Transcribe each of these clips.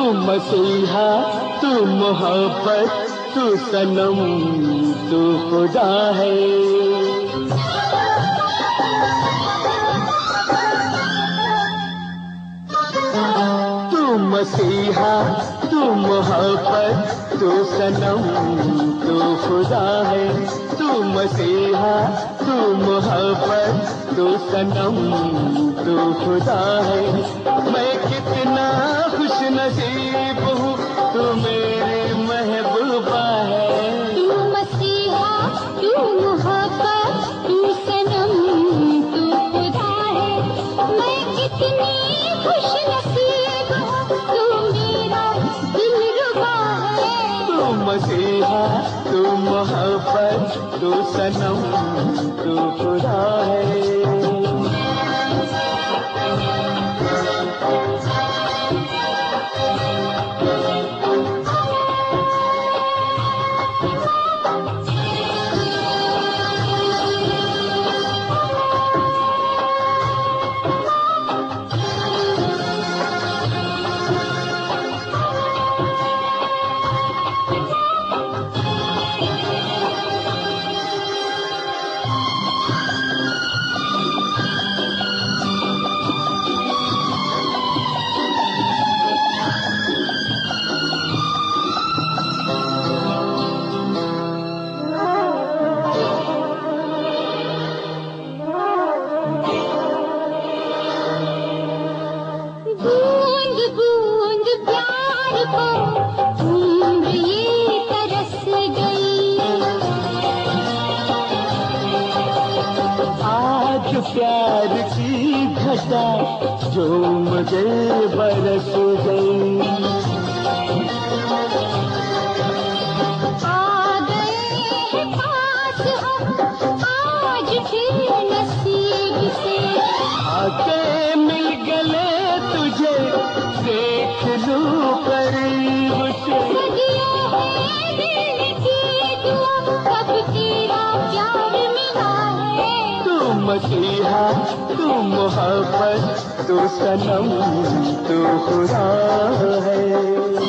मसीहा, तू मोहब्बत, तू सनम, तू खुदा है। तू मसीहा, तू मोहब्बत, तू सनम, तू खुदा है। तू मसीहा, तू मोहब्बत, तू सनम, तू खुदा है। मैं कितना खुश नसीब हूँ, तू मेरी महबूबा है। तू मसीहा, तू मोहब्बत, तू सनम, तू खुदा है। मैं कितनी खुश नसीब हूँ, तू मेरा दिलरुबा है। तू मसीहा, तू मोहब्बत, तू सनम, तू खुदा है। प्यार की घटा जो मुझे बरस गई। आ गए पास हम आज फिर नसीब से, आके मिल गले तुझे देख लूं करीब से। सदियों में दिल की दुआ, कब तेरा प्यार मिला है। तू मसीहा, तू मोहब्बत, तू सनम, तू खुदा है।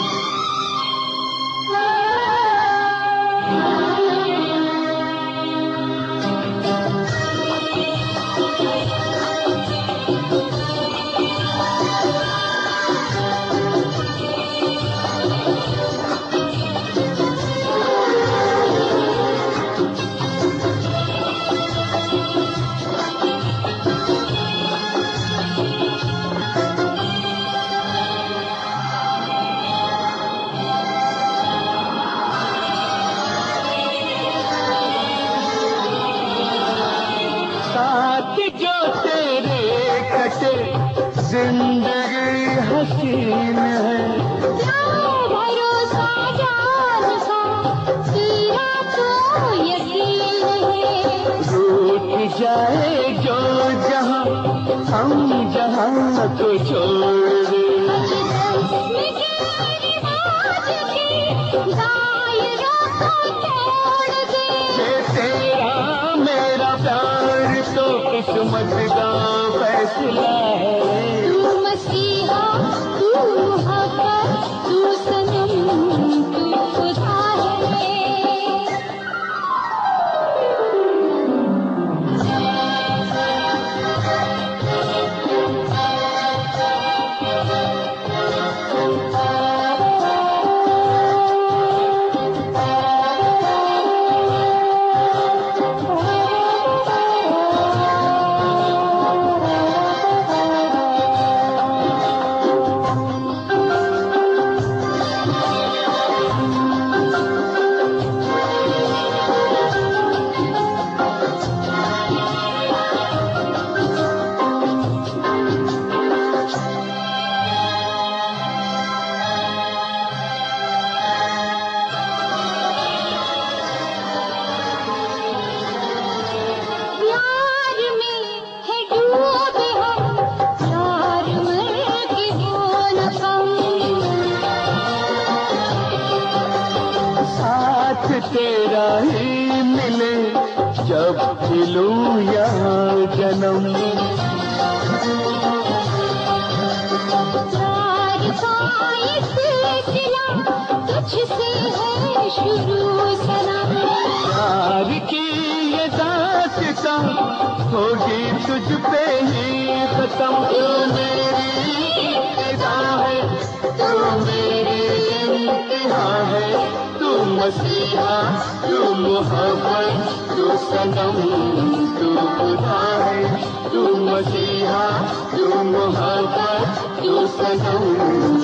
जो तेरे कटे जिंदगी हसीन है। क्या भरोसा जान सा, तेरा तो यकीन है। रूठ जाए जो जहां, हम जहां को छोड़ दे। तेरा मेरा प्यार तो किस्मत का फैसला है। तू मसीहा, तू मोहब्बत, तू सनम, तू खुदा है। तेरा ही मिले जब खिलूं यहाँ जन्म। प्यार का ये सिलसिला तुझसे है शुरू सनम। प्यार की ये दास्तां होगी तुझ पे ही खत्म। तू मेरी इब्तिदा है, तू मेरी इंतहा है, तू मसीहा, तू मोहब्बत, तू सनम, तू खुदा है। तू मसीहा, तू मोहब्बत, तू सनम।